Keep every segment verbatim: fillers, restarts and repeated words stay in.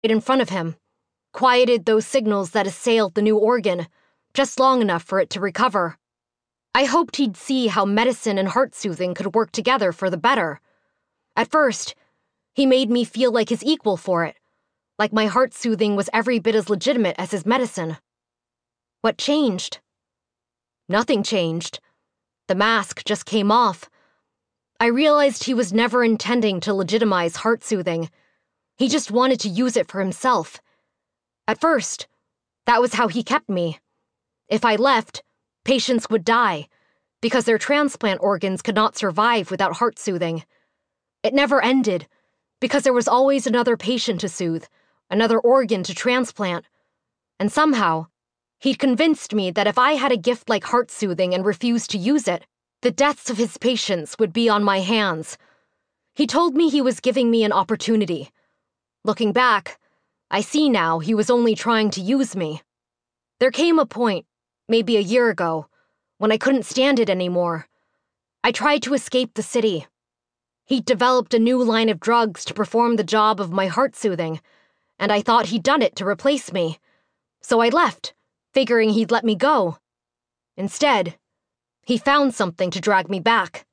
in front of him, quieted those signals that assailed the new organ, just long enough for it to recover. I hoped he'd see how medicine and heart-soothing could work together for the better. At first, he made me feel like his equal for it, like my heart-soothing was every bit as legitimate as his medicine. What changed? Nothing changed. The mask just came off. I realized he was never intending to legitimize heart-soothing. He just wanted to use it for himself. At first, that was how he kept me. If I left, patients would die, because their transplant organs could not survive without heart-soothing. It never ended, because there was always another patient to soothe, another organ to transplant. And somehow, he'd convinced me that if I had a gift like heart-soothing and refused to use it, the deaths of his patients would be on my hands. He told me he was giving me an opportunity. Looking back, I see now he was only trying to use me. There came a point, maybe a year ago, when I couldn't stand it anymore. I tried to escape the city. He'd developed a new line of drugs to perform the job of my heart-soothing, and I thought he'd done it to replace me. So I left, figuring he'd let me go. Instead, he found something to drag me back.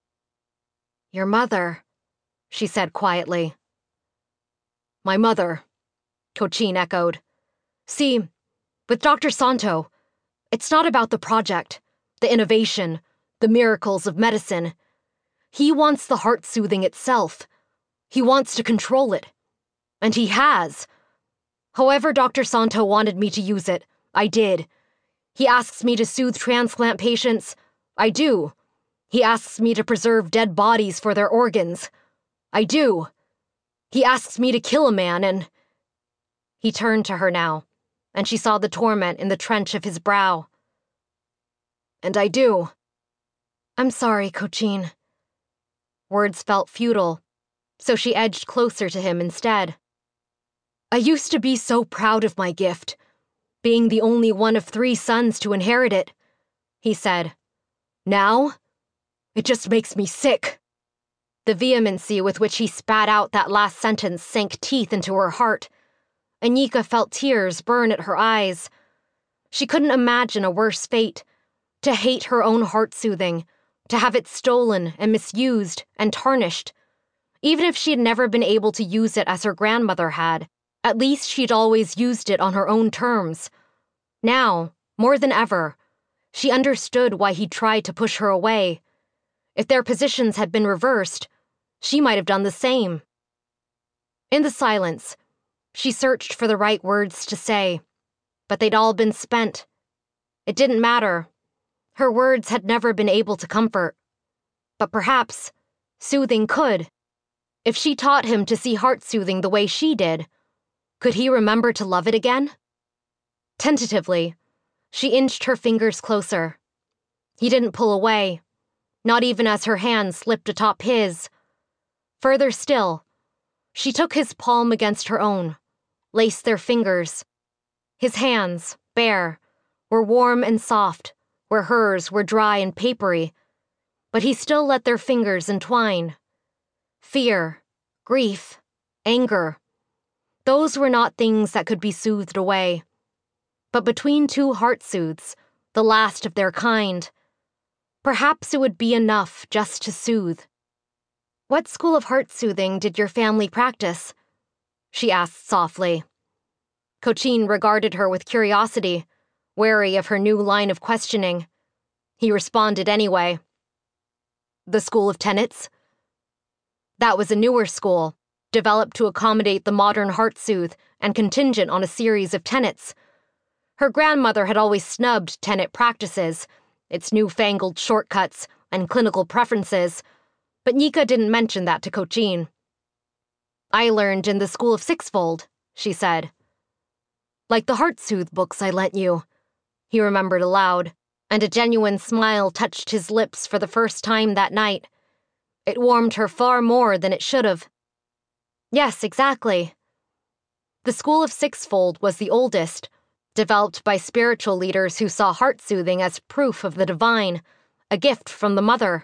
"Your mother," she said quietly. "My mother," Cochin echoed. "See, with Doctor Santo, it's not about the project, the innovation, the miracles of medicine. He wants the heart-soothing itself. He wants to control it. And he has. However Doctor Santo wanted me to use it, I did. He asks me to soothe transplant patients. I do. He asks me to preserve dead bodies for their organs. I do. He asks me to kill a man and..." He turned to her now, and she saw the torment in the trench of his brow. "And I do." "I'm sorry, Cochin." Words felt futile, so she edged closer to him instead. "I used to be so proud of my gift, being the only one of three sons to inherit it," he said. "Now, it just makes me sick." The vehemency with which he spat out that last sentence sank teeth into her heart. Anika felt tears burn at her eyes. She couldn't imagine a worse fate, to hate her own heart-soothing, to have it stolen and misused and tarnished. Even if she had never been able to use it as her grandmother had, at least she'd always used it on her own terms. Now, more than ever, she understood why he'd tried to push her away. If their positions had been reversed, she might have done the same. In the silence, she searched for the right words to say, but they'd all been spent. It didn't matter. Her words had never been able to comfort. But perhaps soothing could. If she taught him to see heart-soothing the way she did, could he remember to love it again? Tentatively, she inched her fingers closer. He didn't pull away, not even as her hand slipped atop his. Further still, she took his palm against her own, laced their fingers. His hands, bare, were warm and soft, where hers were dry and papery, but he still let their fingers entwine. Fear, grief, anger. Those were not things that could be soothed away. But between two heart-soothes, the last of their kind, perhaps it would be enough just to soothe. "What school of heart-soothing did your family practice?" she asked softly. Cochin regarded her with curiosity, wary of her new line of questioning. He responded anyway. "The School of Tenets." That was a newer school, developed to accommodate the modern heart-soothe and contingent on a series of tenets. Her grandmother had always snubbed tenet practices, its newfangled shortcuts and clinical preferences, but Nika didn't mention that to Cochin. "I learned in the School of Sixfold," she said. "Like the heart-soothe books I lent you," he remembered aloud, and a genuine smile touched his lips for the first time that night. It warmed her far more than it should have. "Yes, exactly." The School of Sixfold was the oldest, developed by spiritual leaders who saw heart-soothing as proof of the divine, a gift from the mother.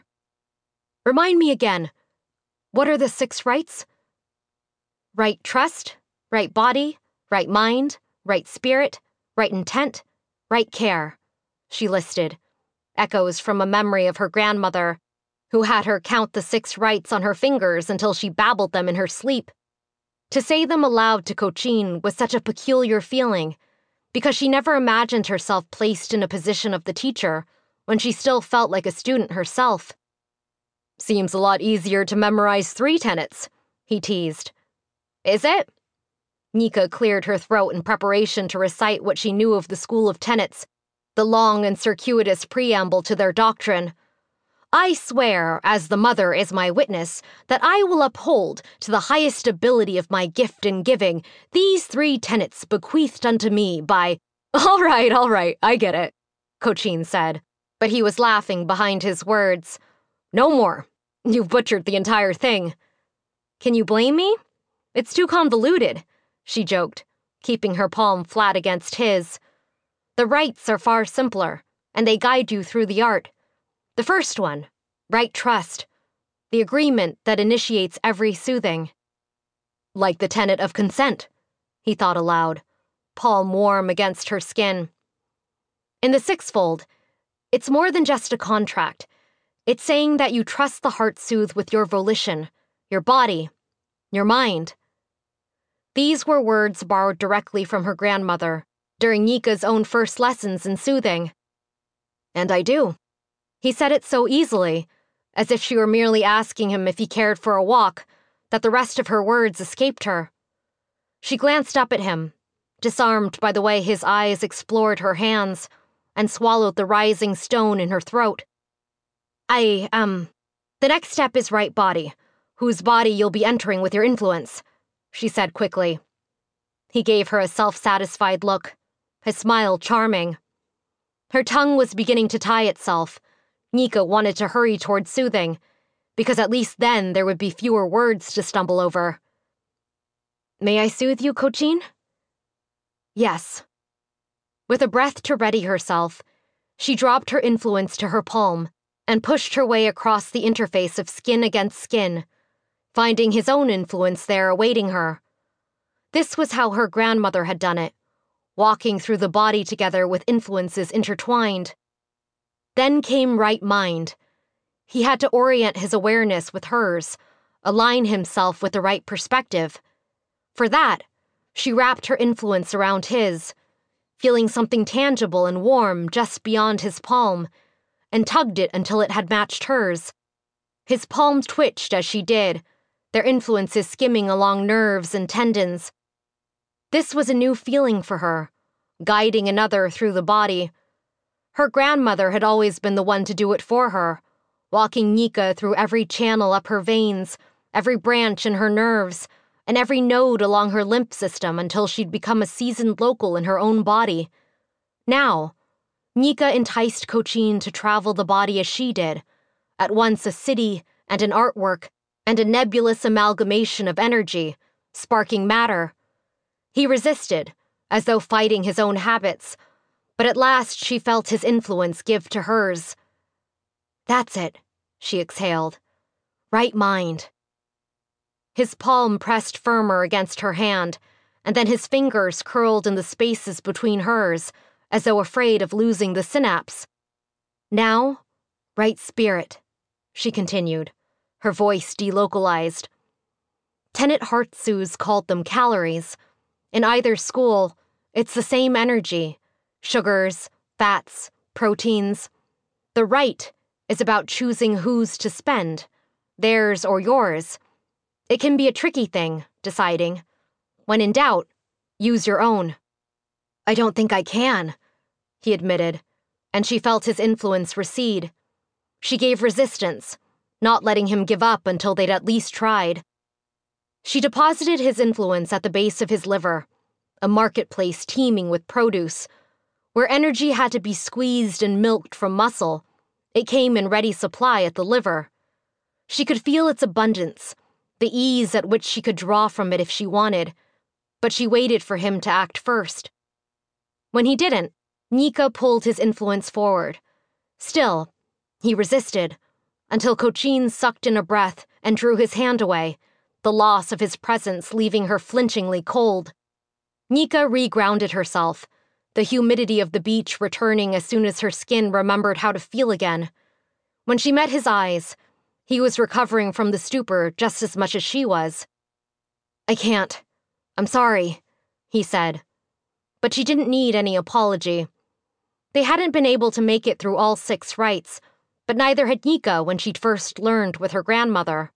"Remind me again, what are the six rites?" "Right trust, Right body, right mind, right spirit, right intent, right care, she listed, echoes from a memory of her grandmother, who had her count the six rights on her fingers until she babbled them in her sleep. To say them aloud to Cochin was such a peculiar feeling, because she never imagined herself placed in a position of the teacher when she still felt like a student herself. Seems a lot easier to memorize three tenets, he teased. Is it? Nika cleared her throat in preparation to recite what she knew of the School of Tenets, the long and circuitous preamble to their doctrine. I swear, as the mother is my witness, that I will uphold, to the highest ability of my gift in giving, these three tenets bequeathed unto me by— All right, all right, I get it, Cochin said, but he was laughing behind his words. No more. You've butchered the entire thing. Can you blame me? It's too convoluted, she joked, keeping her palm flat against his. The rites are far simpler, and they guide you through the art. The first one, right trust, the agreement that initiates every soothing. Like the tenet of consent, he thought aloud, palm warm against her skin. In the sixfold, it's more than just a contract. It's saying that you trust the heart soothe with your volition, your body, your mind. These were words borrowed directly from her grandmother during Nika's own first lessons in soothing. And I do. He said it so easily, as if she were merely asking him if he cared for a walk, that the rest of her words escaped her. She glanced up at him, disarmed by the way his eyes explored her hands, and swallowed the rising stone in her throat. I, um, the next step is right body, whose body you'll be entering with your influence, she said quickly. He gave her a self-satisfied look, his smile charming. Her tongue was beginning to tie itself. Nika wanted to hurry toward soothing, because at least then there would be fewer words to stumble over. May I soothe you, Cochin? Yes. With a breath to ready herself, she dropped her influence to her palm and pushed her way across the interface of skin against skin, finding his own influence there awaiting her. This was how her grandmother had done it, walking through the body together with influences intertwined. Then came right mind. He had to orient his awareness with hers, align himself with the right perspective. For that, she wrapped her influence around his, feeling something tangible and warm just beyond his palm, and tugged it until it had matched hers. His palm twitched as she did, their influences skimming along nerves and tendons. This was a new feeling for her, guiding another through the body. Her grandmother had always been the one to do it for her, walking Nika through every channel up her veins, every branch in her nerves, and every node along her lymph system until she'd become a seasoned local in her own body. Now, Nika enticed Cochin to travel the body as she did, at once a city and an artwork and a nebulous amalgamation of energy, sparking matter. He resisted, as though fighting his own habits, but at last she felt his influence give to hers. That's it, she exhaled. Right mind. His palm pressed firmer against her hand, and then his fingers curled in the spaces between hers, as though afraid of losing the synapse. Now, right spirit, she continued, her voice delocalized. Tenet Heartsu's called them calories. In either school, it's the same energy, sugars, fats, proteins. The right is about choosing whose to spend, theirs or yours. It can be a tricky thing, deciding. When in doubt, use your own. I don't think I can, he admitted, and she felt his influence recede. She gave resistance, not letting him give up until they'd at least tried. She deposited his influence at the base of his liver, a marketplace teeming with produce. Where energy had to be squeezed and milked from muscle, it came in ready supply at the liver. She could feel its abundance, the ease at which she could draw from it if she wanted, but she waited for him to act first. When he didn't, Nika pulled his influence forward. Still, he resisted, until Cochin sucked in a breath and drew his hand away, the loss of his presence leaving her flinchingly cold. Nika regrounded herself, the humidity of the beach returning as soon as her skin remembered how to feel again. When she met his eyes, he was recovering from the stupor just as much as she was. "I can't. I'm sorry," he said. But she didn't need any apology. They hadn't been able to make it through all six rites, but neither had Nika when she'd first learned with her grandmother.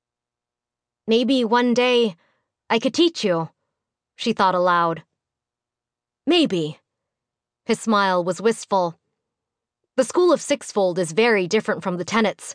"Maybe one day I could teach you," she thought aloud. "Maybe." His smile was wistful. "The School of Sixfold is very different from the tenets."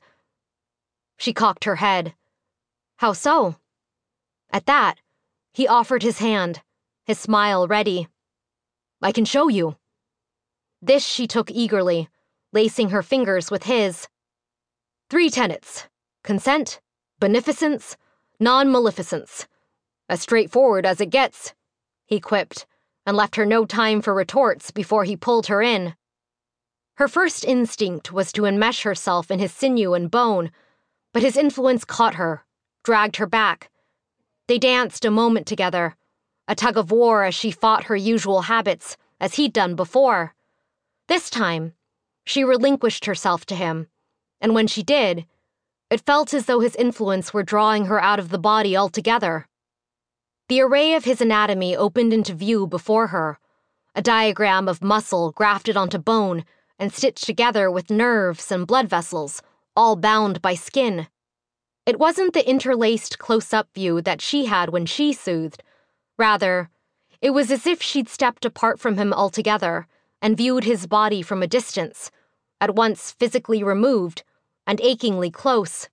She cocked her head. "How so?" At that, he offered his hand, his smile ready. "I can show you." This she took eagerly, lacing her fingers with his. "Three tenets: consent, beneficence, non-maleficence. As straightforward as it gets," he quipped, and left her no time for retorts before he pulled her in. Her first instinct was to enmesh herself in his sinew and bone, but his influence caught her, dragged her back. They danced a moment together, a tug of war as she fought her usual habits, as he'd done before. This time, she relinquished herself to him, and when she did, it felt as though his influence were drawing her out of the body altogether. The array of his anatomy opened into view before her, a diagram of muscle grafted onto bone and stitched together with nerves and blood vessels, all bound by skin. It wasn't the interlaced close-up view that she had when she soothed. Rather, it was as if she'd stepped apart from him altogether and viewed his body from a distance, at once physically removed and achingly close.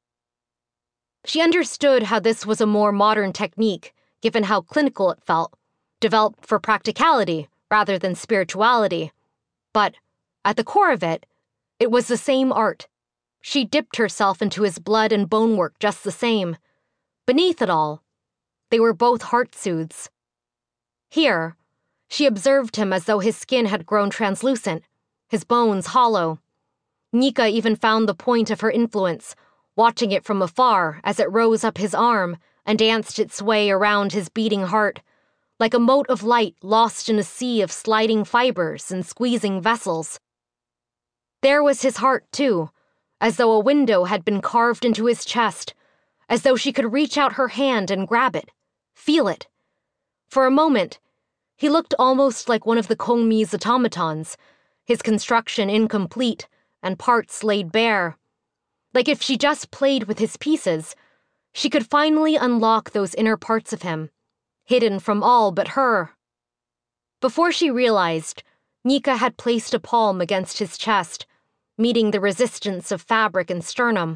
She understood how this was a more modern technique, given how clinical it felt, developed for practicality rather than spirituality. But, at the core of it, it was the same art. She dipped herself into his blood and bonework just the same. Beneath it all, they were both heart soothes. Here, she observed him as though his skin had grown translucent, his bones hollow. Nika even found the point of her influence, watching it from afar as it rose up his arm and danced its way around his beating heart, like a mote of light lost in a sea of sliding fibers and squeezing vessels. There was his heart, too, as though a window had been carved into his chest, as though she could reach out her hand and grab it, feel it. For a moment, he looked almost like one of the Kongmi's automatons, his construction incomplete and parts laid bare. Like if she just played with his pieces, she could finally unlock those inner parts of him, hidden from all but her. Before she realized, Nika had placed a palm against his chest, meeting the resistance of fabric and sternum.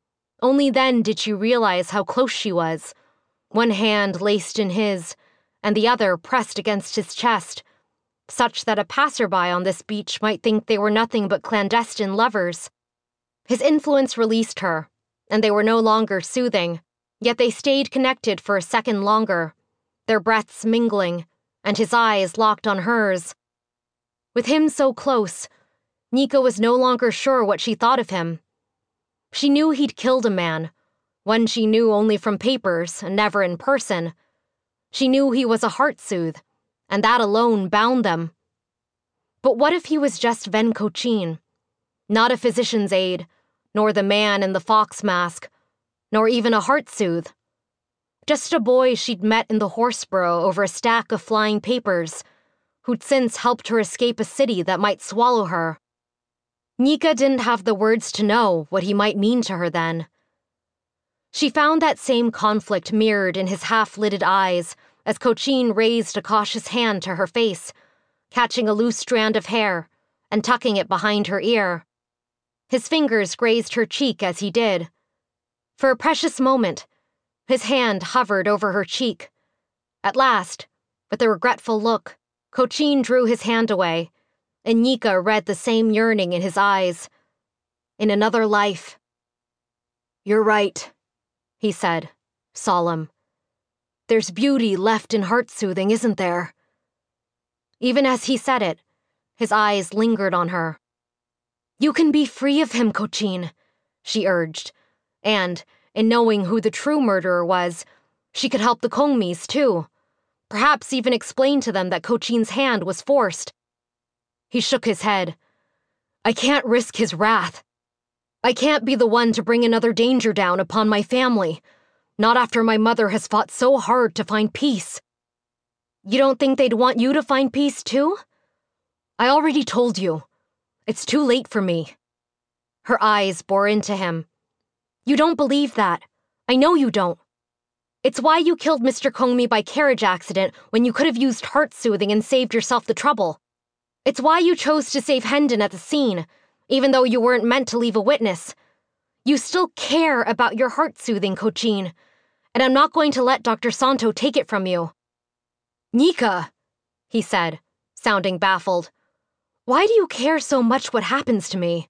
Only then did she realize how close she was, one hand laced in his, and the other pressed against his chest, such that a passerby on this beach might think they were nothing but clandestine lovers. His influence released her, and they were no longer soothing, yet they stayed connected for a second longer, their breaths mingling, and his eyes locked on hers. With him so close, Nika was no longer sure what she thought of him. She knew he'd killed a man, one she knew only from papers and never in person. She knew he was a heart-soothe, and that alone bound them. But what if he was just Ven Kochin? Not a physician's aide, nor the man in the fox mask, nor even a heart-soothe. Just a boy she'd met in the horse burrow over a stack of flying papers, who'd since helped her escape a city that might swallow her. Nika didn't have the words to know what he might mean to her then. She found that same conflict mirrored in his half-lidded eyes as Kochin raised a cautious hand to her face, catching a loose strand of hair and tucking it behind her ear. His fingers grazed her cheek as he did. For a precious moment, his hand hovered over her cheek. At last, with a regretful look, Kochin drew his hand away, and Nika read the same yearning in his eyes. In another life. "You're right," he said, solemn. "There's beauty left in heart-soothing, isn't there?" Even as he said it, his eyes lingered on her. "You can be free of him, Kochin," she urged, and, in knowing who the true murderer was, She could help the Kongmis, too. Perhaps even explain to them that Kochin's hand was forced. He shook his head. I can't risk his wrath. I can't be the one to bring another danger down upon my family, not after my mother has fought so hard to find peace. You don't think they'd want you to find peace, too? I already told you. It's too late for me. Her eyes bore into him. You don't believe that. I know you don't. It's why you killed Mister Kongmi by carriage accident when you could have used heart soothing and saved yourself the trouble. It's why you chose to save Hendon at the scene, even though you weren't meant to leave a witness. You still care about your heart soothing, Kochin, and I'm not going to let Doctor Santo take it from you. Nika, he said, sounding baffled. Why do you care so much what happens to me?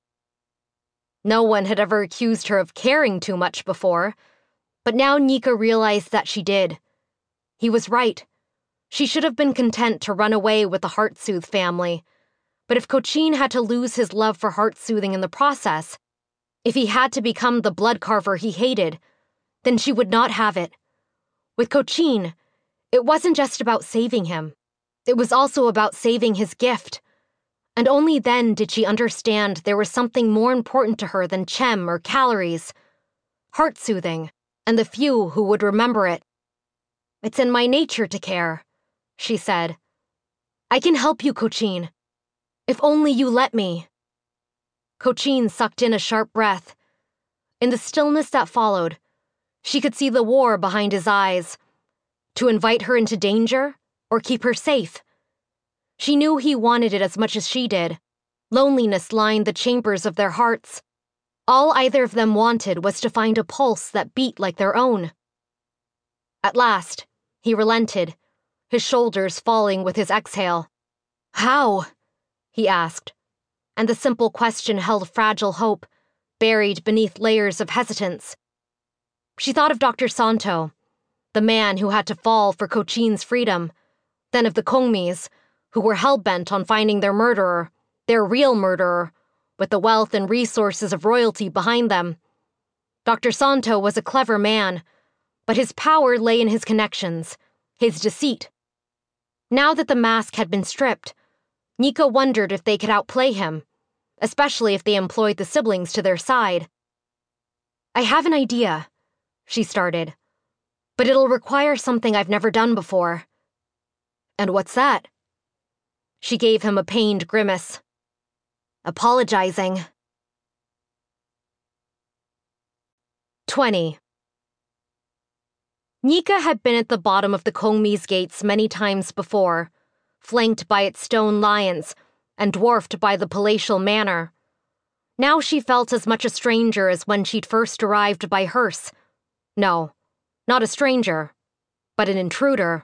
No one had ever accused her of caring too much before, but now Nika realized that she did. He was right. She should have been content to run away with the Heartsoothe family. But if Kochin had to lose his love for heart-soothing in the process, if he had to become the blood carver he hated, then she would not have it. With Kochin, it wasn't just about saving him. It was also about saving his gift. And only then did she understand there was something more important to her than chem or calories. Heart-soothing, and the few who would remember it. It's in my nature to care, she said. I can help you, Kochin. If only you let me. Kochin sucked in a sharp breath. In the stillness that followed, she could see the war behind his eyes. To invite her into danger, or keep her safe? She knew he wanted it as much as she did. Loneliness lined the chambers of their hearts. All either of them wanted was to find a pulse that beat like their own. At last, he relented, his shoulders falling with his exhale. How? He asked, and the simple question held fragile hope, buried beneath layers of hesitance. She thought of Doctor Santo, the man who had to fall for Kochin's freedom, then of the Kongmis, who were hell-bent on finding their murderer, their real murderer, with the wealth and resources of royalty behind them. Doctor Santo was a clever man, but his power lay in his connections, his deceit. Now that the mask had been stripped, Nika wondered if they could outplay him, especially if they employed the siblings to their side. I have an idea, she started, but it'll require something I've never done before. And what's that? She gave him a pained grimace. Apologizing. twenty. Nika had been at the bottom of the Kongmi's gates many times before, flanked by its stone lions and dwarfed by the palatial manor. Now she felt as much a stranger as when she'd first arrived by hearse. No, not a stranger, but an intruder.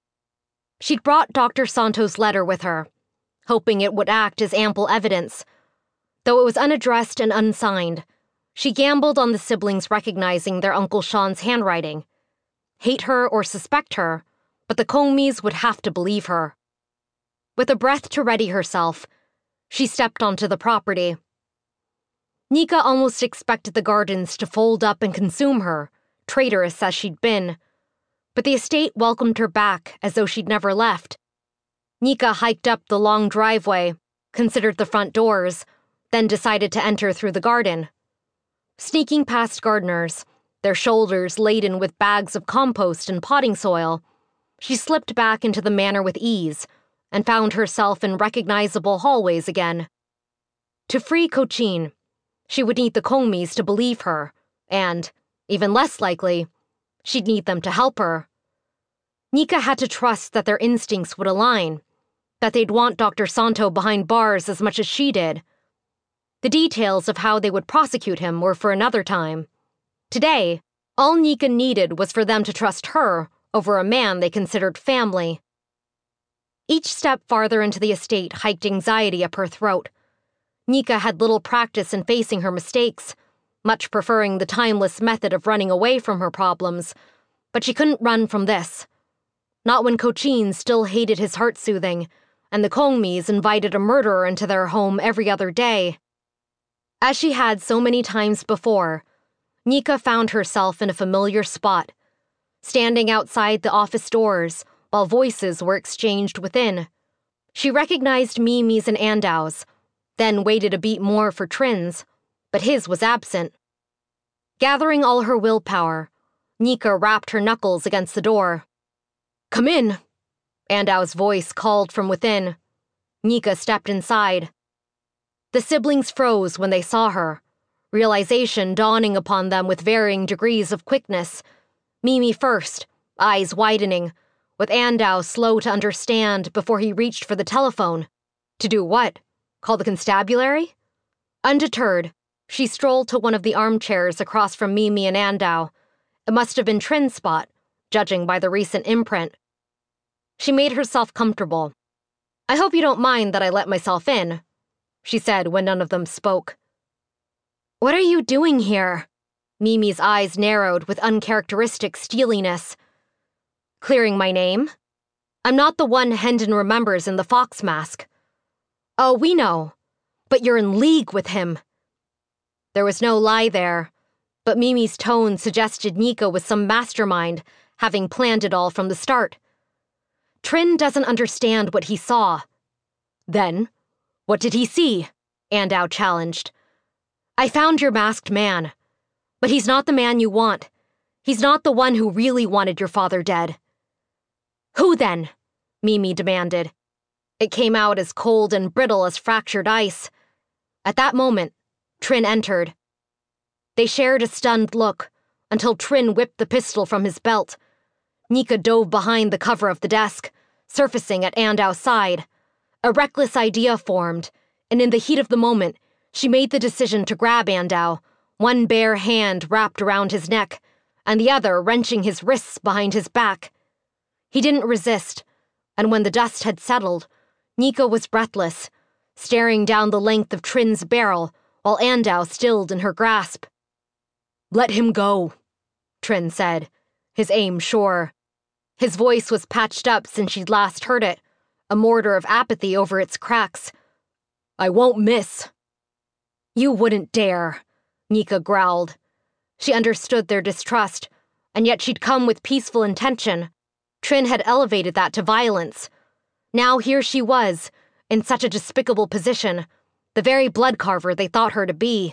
She'd brought Doctor Santo's letter with her, hoping it would act as ample evidence. Though it was unaddressed and unsigned, she gambled on the siblings recognizing their Uncle Sean's handwriting. Hate her or suspect her, but the Kongmis would have to believe her. With a breath to ready herself, she stepped onto the property. Nika almost expected the gardens to fold up and consume her, traitorous as she'd been, but the estate welcomed her back as though she'd never left. Nika hiked up the long driveway, considered the front doors, then decided to enter through the garden. Sneaking past gardeners, their shoulders laden with bags of compost and potting soil, she slipped back into the manor with ease and found herself in recognizable hallways again. To free Kochin, she would need the Kongmis to believe her, and, even less likely, she'd need them to help her. Nika had to trust that their instincts would align, that they'd want Doctor Santo behind bars as much as she did. The details of how they would prosecute him were for another time. Today, all Nika needed was for them to trust her over a man they considered family. Each step farther into the estate hiked anxiety up her throat. Nika had little practice in facing her mistakes, much preferring the timeless method of running away from her problems, but she couldn't run from this. Not when Kochin still hated his heart-soothing, and the Kongmis invited a murderer into their home every other day. As she had so many times before, Nika found herself in a familiar spot. standing outside the office doors while voices were exchanged within. She recognized Mimi's and Andau's, then waited a beat more for Trin's, but his was absent. Gathering all her willpower, Nika rapped her knuckles against the door. "Come in," Andau's voice called from within. Nika stepped inside. The siblings froze when they saw her, realization dawning upon them with varying degrees of quickness. Mimi first, eyes widening, with Andau slow to understand before he reached for the telephone. To do what? Call the constabulary? Undeterred, she strolled to one of the armchairs across from Mimi and Andau. It must have been Trin's spot, judging by the recent imprint. She made herself comfortable. "I hope you don't mind that I let myself in," she said when none of them spoke. "What are you doing here?" Mimi's eyes narrowed with uncharacteristic steeliness. "Clearing my name? I'm not the one Hendon remembers in the fox mask." "Oh, we know. But you're in league with him." There was no lie there, but Mimi's tone suggested Nika was some mastermind, having planned it all from the start. "Trin doesn't understand what he saw." "Then, what did he see?" Andau challenged. "I found your masked man. But he's not the man you want. He's not the one who really wanted your father dead." "Who then?" Mimi demanded. It came out as cold and brittle as fractured ice. At that moment, Trin entered. They shared a stunned look, until Trin whipped the pistol from his belt. Nika dove behind the cover of the desk, surfacing at Andau's side. A reckless idea formed, and in the heat of the moment, she made the decision to grab Andau, one bare hand wrapped around his neck, and the other wrenching his wrists behind his back. He didn't resist, and when the dust had settled, Nika was breathless, staring down the length of Trin's barrel while Andau stilled in her grasp. "Let him go," Trin said, his aim sure. His voice was patched up since she'd last heard it, a mortar of apathy over its cracks. "I won't miss." "You wouldn't dare," Nika growled. She understood their distrust, and yet she'd come with peaceful intention. Trin had elevated that to violence. Now here she was, in such a despicable position, the very bloodcarver they thought her to be.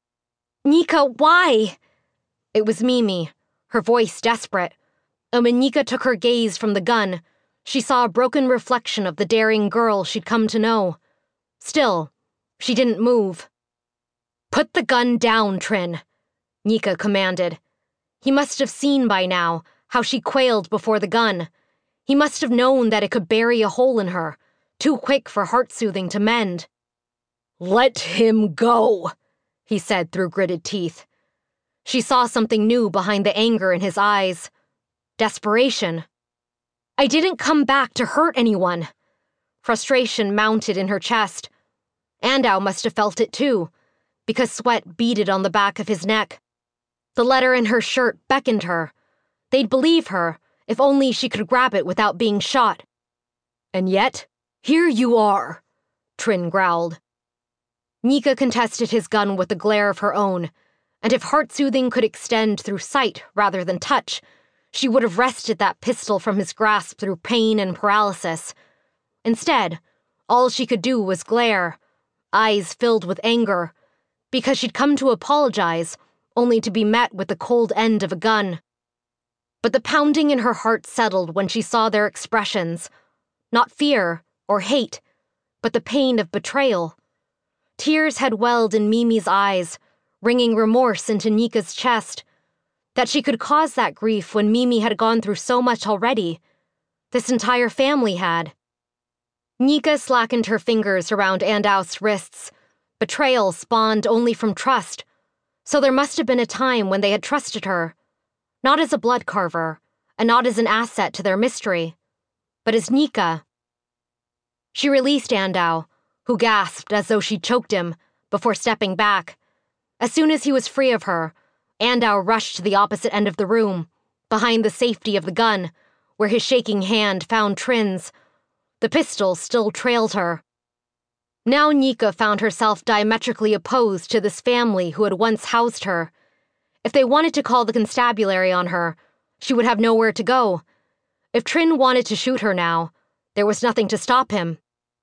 "Nika, why?" It was Mimi, her voice desperate, and when Nika took her gaze from the gun, she saw a broken reflection of the daring girl she'd come to know. Still, she didn't move. "Put the gun down, Trin," Nika commanded. He must have seen by now how she quailed before the gun. He must have known that it could bury a hole in her, too quick for heart-soothing to mend. "Let him go," he said through gritted teeth. She saw something new behind the anger in his eyes. Desperation. "I didn't come back to hurt anyone." Frustration mounted in her chest. Andau must have felt it too, because sweat beaded on the back of his neck. The letter in her shirt beckoned her. They'd believe her, if only she could grab it without being shot. "And yet, here you are," Trin growled. Nika contested his gun with a glare of her own, and if heart-soothing could extend through sight rather than touch, she would have wrested that pistol from his grasp through pain and paralysis. Instead, all she could do was glare, eyes filled with anger, because she'd come to apologize, only to be met with the cold end of a gun. But the pounding in her heart settled when she saw their expressions. Not fear or hate, but the pain of betrayal. Tears had welled in Mimi's eyes, wringing remorse into Nika's chest. That she could cause that grief when Mimi had gone through so much already. This entire family had. Nika slackened her fingers around Andau's wrists. Betrayal spawned only from trust, so there must have been a time when they had trusted her. Not as a blood carver, and not as an asset to their mystery, but as Nika. She released Andau, who gasped as though she choked him, before stepping back. As soon as he was free of her, Andau rushed to the opposite end of the room, behind the safety of the gun, where his shaking hand found Trin's. The pistol still trailed her. Now Nika found herself diametrically opposed to this family who had once housed her. If they wanted to call the constabulary on her, She would have nowhere to go. If Trin wanted to shoot her now, there was nothing to stop him.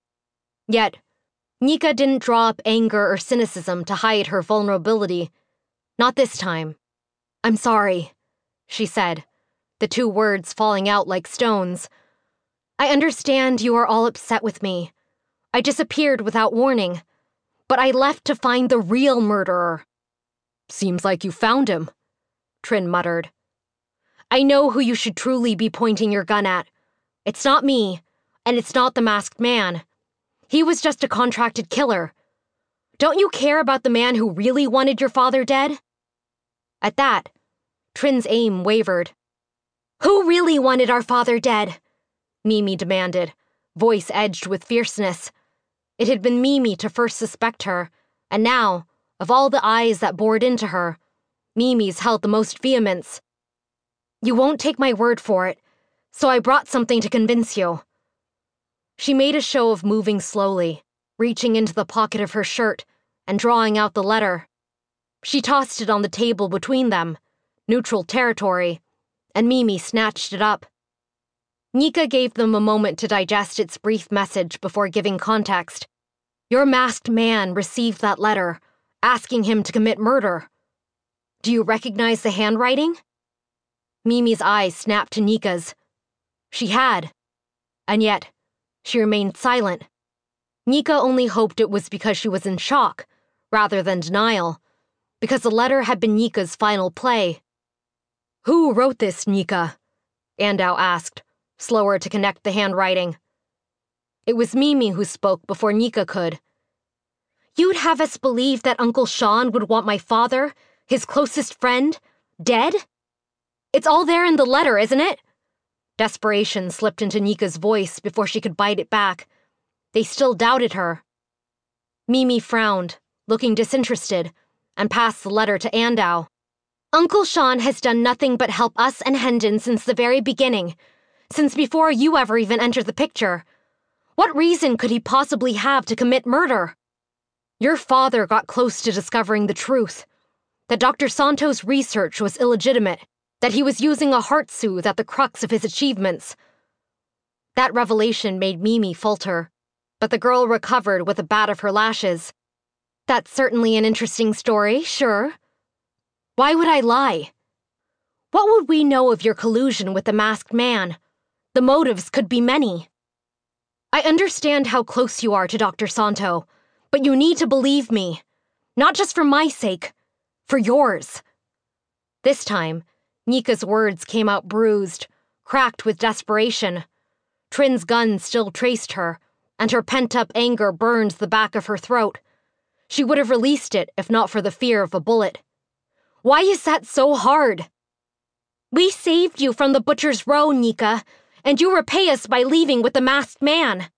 Yet, Nika didn't draw up anger or cynicism to hide her vulnerability. Not this time. "I'm sorry," she said, the two words falling out like stones. "I understand you are all upset with me. I disappeared without warning, but I left to find the real murderer." "Seems like you found him," Trin muttered. "I know who you should truly be pointing your gun at. It's not me, and it's not the masked man. He was just a contracted killer. Don't you care about the man who really wanted your father dead?" At that, Trin's aim wavered. "Who really wanted our father dead?" Mimi demanded, voice edged with fierceness. It had been Mimi to first suspect her, and now, of all the eyes that bored into her, Mimi's held the most vehemence. "You won't take my word for it, so I brought something to convince you." She made a show of moving slowly, reaching into the pocket of her shirt and drawing out the letter. She tossed it on the table between them, neutral territory, and Mimi snatched it up. Nika gave them a moment to digest its brief message before giving context. "Your masked man received that letter, asking him to commit murder. Do you recognize the handwriting?" Mimi's eyes snapped to Nika's. She had. And yet, she remained silent. Nika only hoped it was because she was in shock, rather than denial, because the letter had been Nika's final play. "Who wrote this, Nika?" Andau asked, slower to connect the handwriting. It was Mimi who spoke before Nika could. "You'd have us believe that Uncle Sean would want my father, his closest friend, dead? It's all there in the letter, isn't it?" Desperation slipped into Nika's voice before she could bite it back. They still doubted her. Mimi frowned, looking disinterested, and passed the letter to Andau. "Uncle Sean has done nothing but help us and Hendon since the very beginning, since before you ever even entered the picture. What reason could he possibly have to commit murder? Your father got close to discovering the truth, that Doctor Santo's research was illegitimate, that he was using a heart soothe at the crux of his achievements." That revelation made Mimi falter, but the girl recovered with a bat of her lashes. "That's certainly an interesting story, sure. Why would I lie? What would we know of your collusion with the masked man? The motives could be many. I understand how close you are to Doctor Santo, but you need to believe me. Not just for my sake, for yours." This time, Nika's words came out bruised, cracked with desperation. Trin's gun still traced her, and her pent-up anger burned the back of her throat. She would have released it if not for the fear of a bullet. "Why is that so hard?" "We saved you from the Butcher's Row, Nika, and you repay us by leaving with the masked man."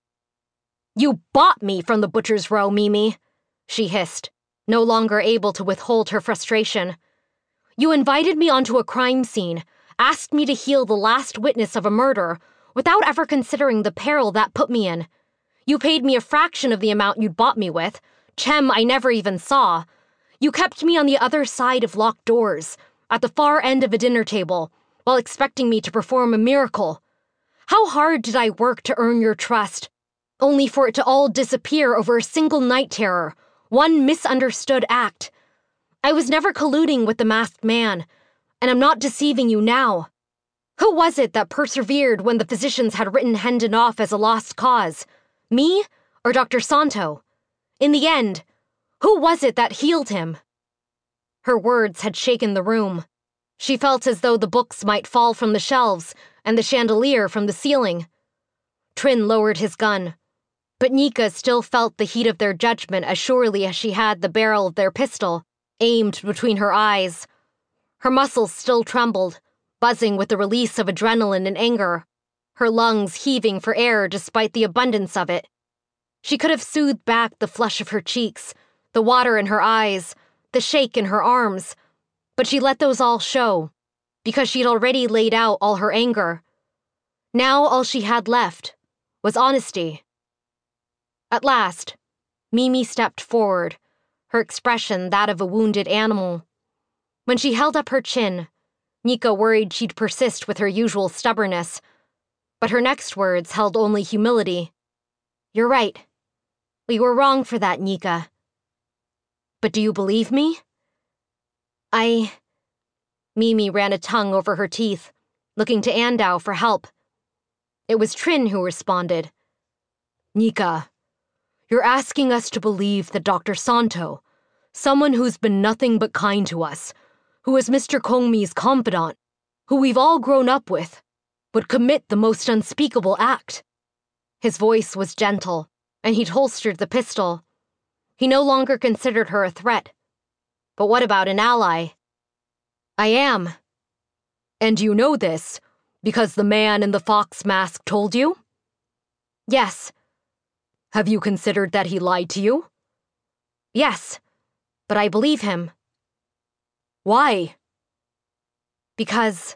"You bought me from the Butcher's Row, Mimi," she hissed, no longer able to withhold her frustration. "You invited me onto a crime scene, asked me to heal the last witness of a murder, without ever considering the peril that put me in. You paid me a fraction of the amount you'd bought me with, Chem I never even saw. You kept me on the other side of locked doors, at the far end of a dinner table, while expecting me to perform a miracle. How hard did I work to earn your trust, only for it to all disappear over a single night terror, one misunderstood act. I was never colluding with the masked man, and I'm not deceiving you now. Who was it that persevered when the physicians had written Hendon off as a lost cause? Me or Doctor Santo? In the end, who was it that healed him?" Her words had shaken the room. She felt as though the books might fall from the shelves and the chandelier from the ceiling. Trin lowered his gun, but Nika still felt the heat of their judgment as surely as she had the barrel of their pistol, aimed between her eyes. Her muscles still trembled, buzzing with the release of adrenaline and anger, her lungs heaving for air despite the abundance of it. She could have soothed back the flush of her cheeks, the water in her eyes, the shake in her arms, but she let those all show, because she'd already laid out all her anger. Now all she had left was honesty. At last, Mimi stepped forward, her expression that of a wounded animal. When she held up her chin, Nika worried she'd persist with her usual stubbornness, but her next words held only humility. You're right. We were wrong for that, Nika. But do you believe me? I... Mimi ran a tongue over her teeth, looking to Andau for help. It was Trin who responded. Nika, you're asking us to believe that Doctor Santo, someone who's been nothing but kind to us, who is Mister Kongmi's confidant, who we've all grown up with, would commit the most unspeakable act. His voice was gentle, and he'd holstered the pistol. He no longer considered her a threat. But what about an ally? I am. And you know this, because the man in the fox mask told you? Yes. Have you considered that he lied to you? Yes, but I believe him. Why? Because...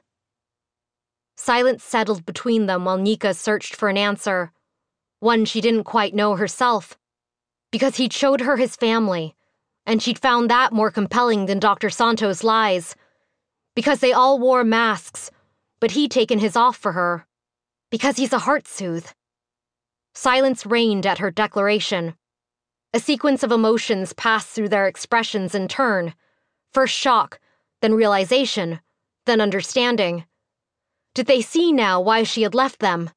Silence settled between them while Nika searched for an answer, one she didn't quite know herself. Because he'd showed her his family, and she'd found that more compelling than Doctor Santo's lies. Because they all wore masks, but he'd taken his off for her. Because he's a heart-soothe. Silence reigned at her declaration. A sequence of emotions passed through their expressions in turn. First shock, then realization, then understanding. Did they see now why she had left them?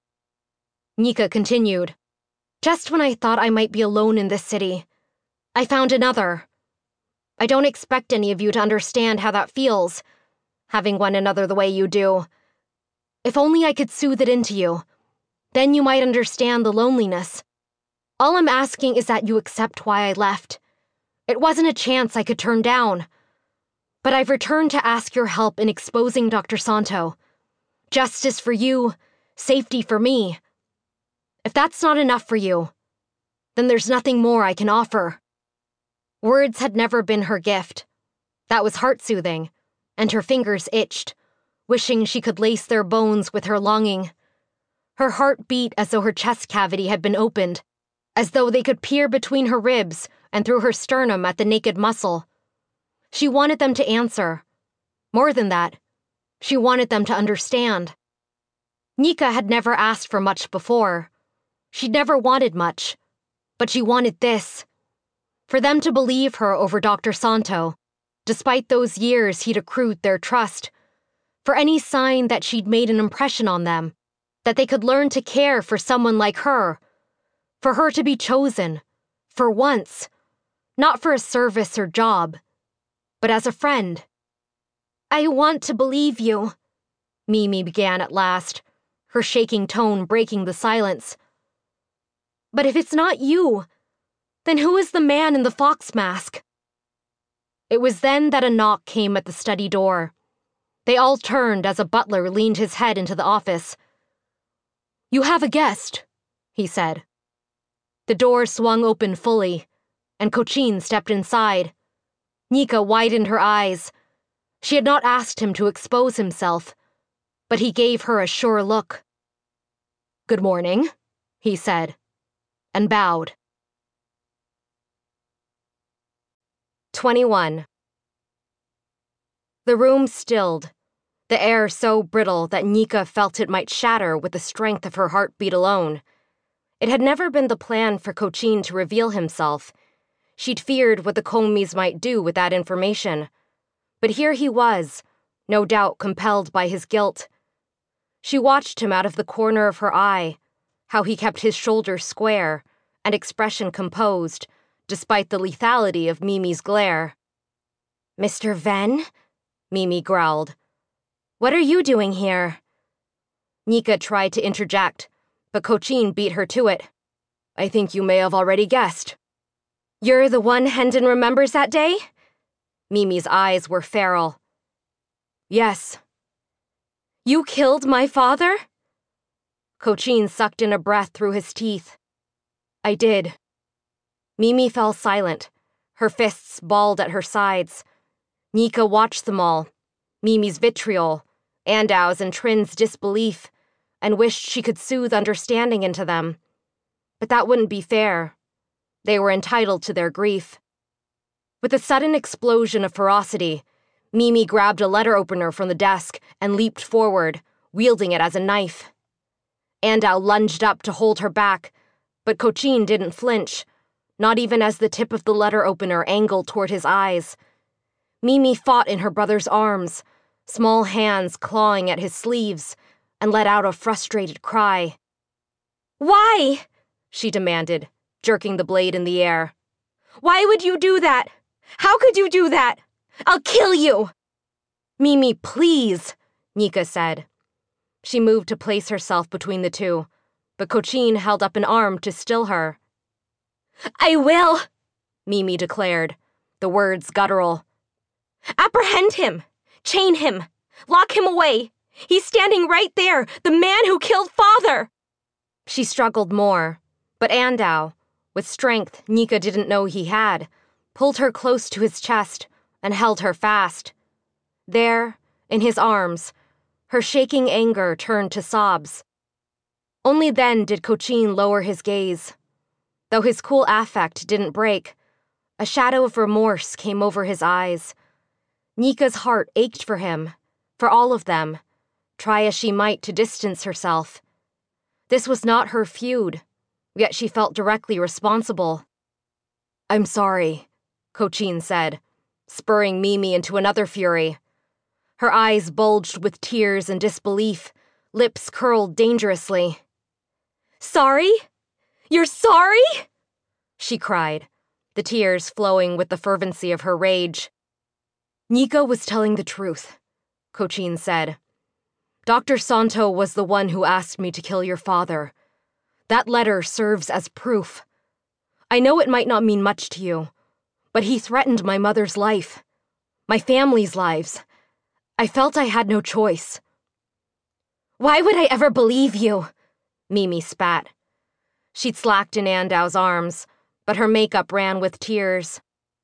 Nika continued. Just when I thought I might be alone in this city, I found another. I don't expect any of you to understand how that feels, having one another the way you do. If only I could soothe it into you, then you might understand the loneliness. All I'm asking is that you accept why I left. It wasn't a chance I could turn down. But I've returned to ask your help in exposing Doctor Santo. Justice for you, safety for me. If that's not enough for you, then there's nothing more I can offer. Words had never been her gift. That was heart-soothing, and her fingers itched, wishing she could lace their bones with her longing. Her heart beat as though her chest cavity had been opened, as though they could peer between her ribs and through her sternum at the naked muscle. She wanted them to answer. More than that, she wanted them to understand. Nika had never asked for much before. She'd never wanted much, but she wanted this. For them to believe her over Doctor Santo, despite those years he'd accrued their trust. For any sign that she'd made an impression on them, that they could learn to care for someone like her. For her to be chosen, for once, not for a service or job, but as a friend. I want to believe you, Mimi began at last, her shaking tone breaking the silence. But if it's not you, then who is the man in the fox mask? It was then that a knock came at the study door. They all turned as a butler leaned his head into the office. You have a guest, he said. The door swung open fully, and Cochin stepped inside. Nika widened her eyes. She had not asked him to expose himself, but he gave her a sure look. Good morning, he said, and bowed. twenty-one. The room stilled, the air so brittle that Nika felt it might shatter with the strength of her heartbeat alone. It had never been the plan for Cochin to reveal himself. She'd feared what the Kongmis might do with that information. But here he was, no doubt compelled by his guilt. She watched him out of the corner of her eye, how he kept his shoulders square and expression composed, despite the lethality of Mimi's glare. Mister Ven? Mimi growled. What are you doing here? Nika tried to interject, but Cochin beat her to it. I think you may have already guessed. You're the one Hendon remembers that day? Mimi's eyes were feral. Yes. You killed my father? Cochin sucked in a breath through his teeth. I did. Mimi fell silent, her fists balled at her sides. Nika watched them all, Mimi's vitriol, Andau's and Trin's disbelief, and wished she could soothe understanding into them. But that wouldn't be fair. They were entitled to their grief. With a sudden explosion of ferocity, Mimi grabbed a letter opener from the desk and leaped forward, wielding it as a knife. Andau lunged up to hold her back, but Cochin didn't flinch, not even as the tip of the letter opener angled toward his eyes. Mimi fought in her brother's arms, small hands clawing at his sleeves, and let out a frustrated cry. "Why?" she demanded, jerking the blade in the air. "Why would you do that? How could you do that? I'll kill you!" "Mimi, please," Nika said. She moved to place herself between the two, but Cochin held up an arm to still her. "I will," Mimi declared, the words guttural. "Apprehend him! Chain him! Lock him away! He's standing right there, the man who killed Father!" She struggled more, but Andau, with strength Nika didn't know he had, pulled her close to his chest and held her fast. There, in his arms, her shaking anger turned to sobs. Only then did Cochin lower his gaze. Though his cool affect didn't break, a shadow of remorse came over his eyes. Nika's heart ached for him, for all of them, try as she might to distance herself. This was not her feud, yet she felt directly responsible. "I'm sorry," Cochin said, spurring Mimi into another fury. Her eyes bulged with tears and disbelief, lips curled dangerously. "Sorry? You're sorry?" she cried, the tears flowing with the fervency of her rage. "Nika was telling the truth," Cochin said. "Doctor Santo was the one who asked me to kill your father. That letter serves as proof. I know it might not mean much to you, but he threatened my mother's life, my family's lives. I felt I had no choice." "Why would I ever believe you?" Mimi spat. She'd slacked in Andau's arms, but her makeup ran with tears.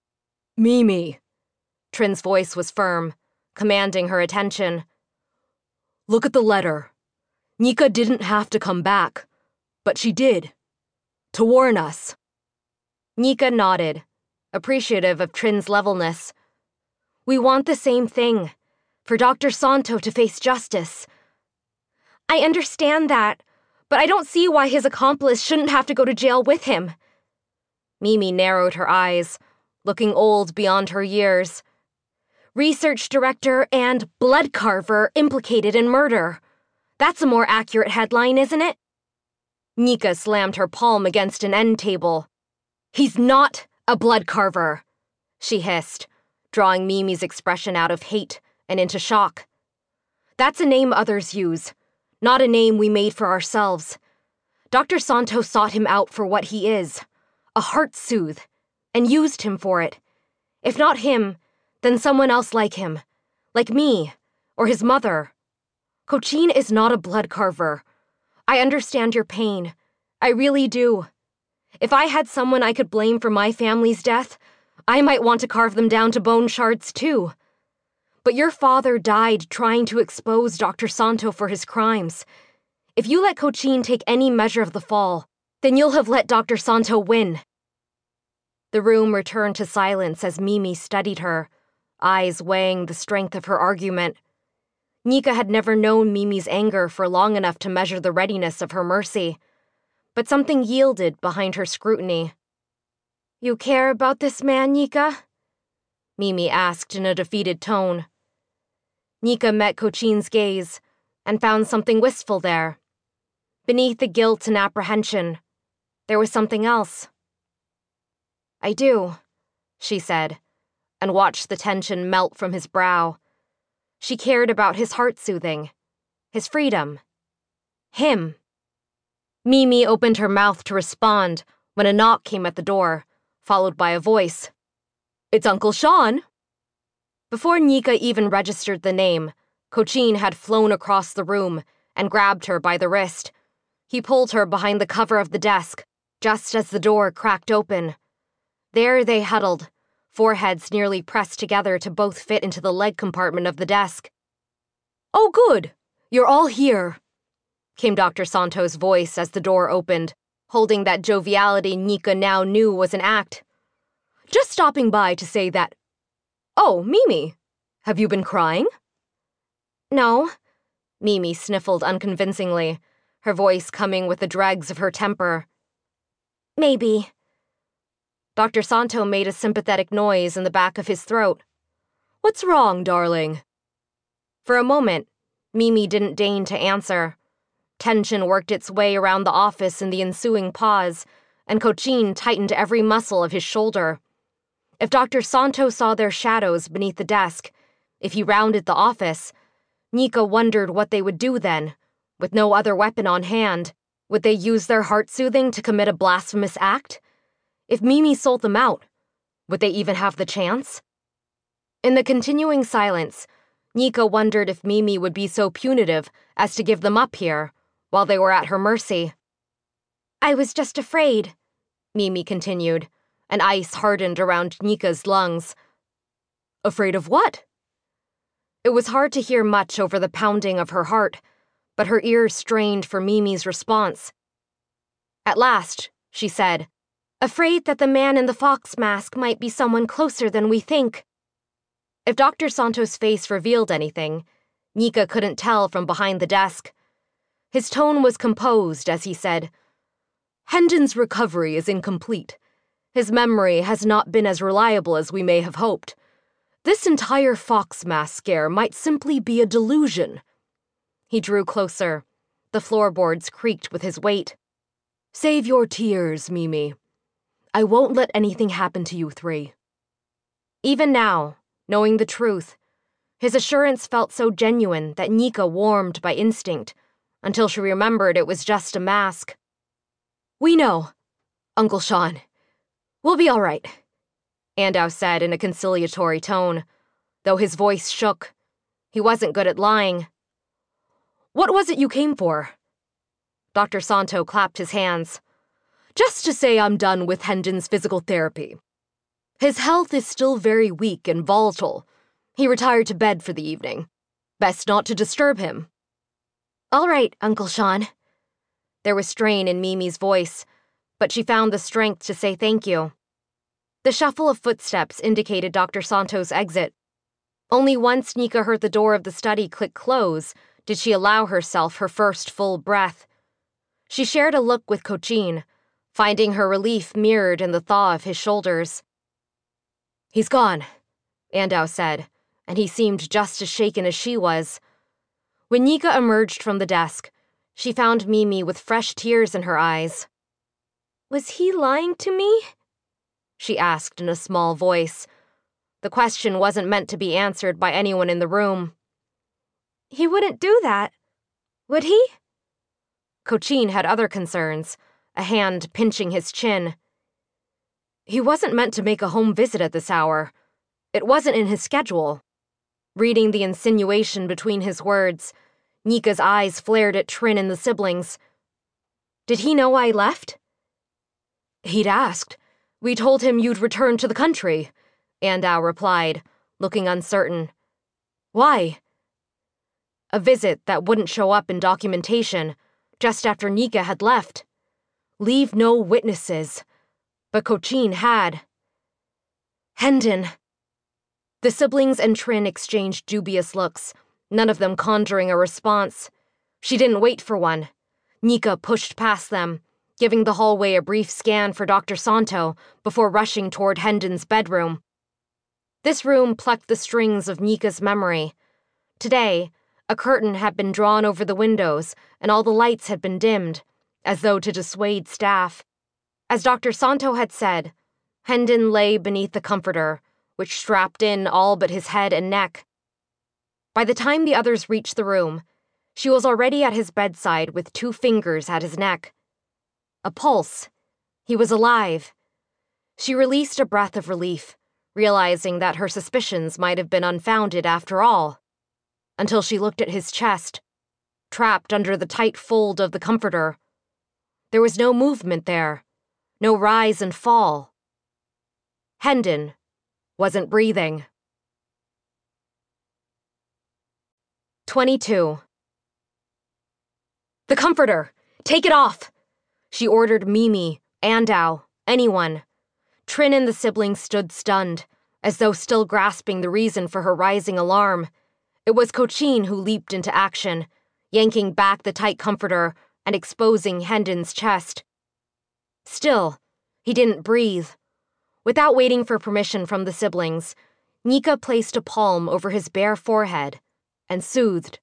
"Mimi," Trin's voice was firm, commanding her attention. "Look at the letter. Nika didn't have to come back, but she did. To warn us." Nika nodded, appreciative of Trin's levelness. "We want the same thing, for Doctor Santo to face justice." "I understand that, but I don't see why his accomplice shouldn't have to go to jail with him." Mimi narrowed her eyes, looking old beyond her years. "Research director and blood carver implicated in murder. That's a more accurate headline, isn't it?" Nika slammed her palm against an end table. "He's not a blood carver," she hissed, drawing Mimi's expression out of hate and into shock. "That's a name others use, not a name we made for ourselves. Doctor Santo sought him out for what he is, a heart soothe, and used him for it. If not him, then someone else like him, like me, or his mother. Cochin is not a blood carver. I understand your pain. I really do. If I had someone I could blame for my family's death, I might want to carve them down to bone shards too. But your father died trying to expose Doctor Santo for his crimes. If you let Cochin take any measure of the fall, then you'll have let Doctor Santo win." The room returned to silence as Mimi studied her, eyes weighing the strength of her argument. Nika had never known Mimi's anger for long enough to measure the readiness of her mercy, but something yielded behind her scrutiny. "You care about this man, Nika?" Mimi asked in a defeated tone. Nika met Cochin's gaze and found something wistful there. Beneath the guilt and apprehension, there was something else. "I do," she said, and watched the tension melt from his brow. She cared about his heart-soothing, his freedom, him. Mimi opened her mouth to respond when a knock came at the door, followed by a voice. "It's Uncle Sean." Before Nika even registered the name, Cochin had flown across the room and grabbed her by the wrist. He pulled her behind the cover of the desk, just as the door cracked open. There they huddled, foreheads nearly pressed together to both fit into the leg compartment of the desk. "Oh, good! You're all here," came Doctor Santo's voice as the door opened, holding that joviality Nika now knew was an act. "Just stopping by to say that... Oh, Mimi! Have you been crying? No, Mimi sniffled unconvincingly, her voice coming with the dregs of her temper. Maybe. Doctor Santo made a sympathetic noise in the back of his throat. What's wrong, darling? For a moment, Mimi didn't deign to answer. Tension worked its way around the office in the ensuing pause, and Cochin tightened every muscle of his shoulder. If Doctor Santo saw their shadows beneath the desk, if he rounded the office, Nika wondered what they would do then. With no other weapon on hand, would they use their heart-soothing to commit a blasphemous act? If Mimi sold them out, would they even have the chance? In the continuing silence, Nika wondered if Mimi would be so punitive as to give them up here, while they were at her mercy. I was just afraid, Mimi continued, and ice hardened around Nika's lungs. Afraid of what? It was hard to hear much over the pounding of her heart, but her ears strained for Mimi's response. At last, she said, afraid that the man in the fox mask might be someone closer than we think. If Doctor Santo's face revealed anything, Nika couldn't tell from behind the desk. His tone was composed as he said, Hendon's recovery is incomplete. His memory has not been as reliable as we may have hoped. This entire fox mask scare might simply be a delusion. He drew closer. The floorboards creaked with his weight. Save your tears, Mimi. I won't let anything happen to you three. Even now, knowing the truth, his assurance felt so genuine that Nika warmed by instinct, until she remembered it was just a mask. We know, Uncle Sean. We'll be all right, Andau said in a conciliatory tone, though his voice shook. He wasn't good at lying. What was it you came for? Doctor Santo clapped his hands. Just to say I'm done with Hendon's physical therapy. His health is still very weak and volatile. He retired to bed for the evening. Best not to disturb him. All right, Uncle Sean. There was strain in Mimi's voice, but she found the strength to say thank you. The shuffle of footsteps indicated Doctor Santo's exit. Only once Nika heard the door of the study click close did she allow herself her first full breath. She shared a look with Cochin, finding her relief mirrored in the thaw of his shoulders. He's gone, Andau said, and he seemed just as shaken as she was. When Nika emerged from the desk, she found Mimi with fresh tears in her eyes. Was he lying to me? She asked in a small voice. The question wasn't meant to be answered by anyone in the room. He wouldn't do that, would he? Cochin had other concerns, a hand pinching his chin. He wasn't meant to make a home visit at this hour. It wasn't in his schedule. Reading the insinuation between his words, Nika's eyes flared at Trin and the siblings. Did he know I left? He'd asked. We told him you'd return to the country, Andau replied, looking uncertain. Why? A visit that wouldn't show up in documentation, just after Nika had left. Leave no witnesses. But Cochin had. Hendon. The siblings and Trin exchanged dubious looks, none of them conjuring a response. She didn't wait for one. Nika pushed past them, giving the hallway a brief scan for Doctor Santo before rushing toward Hendon's bedroom. This room plucked the strings of Nika's memory. Today, a curtain had been drawn over the windows and all the lights had been dimmed, as though to dissuade staff. As Doctor Santo had said, Hendon lay beneath the comforter, which strapped in all but his head and neck. By the time the others reached the room, she was already at his bedside with two fingers at his neck. A pulse. He was alive. She released a breath of relief, realizing that her suspicions might have been unfounded after all, until she looked at his chest, trapped under the tight fold of the comforter. There was no movement there, no rise and fall. Hendon wasn't breathing. twenty-two. The comforter! Take it off! She ordered Mimi, Andau, anyone. Trin and the siblings stood stunned, As though still grasping the reason for her rising alarm, it was Cochin who leaped into action, yanking back the tight comforter and exposing Hendon's chest. Still, he didn't breathe. Without waiting for permission from the siblings, Nika placed a palm over his bare forehead and soothed.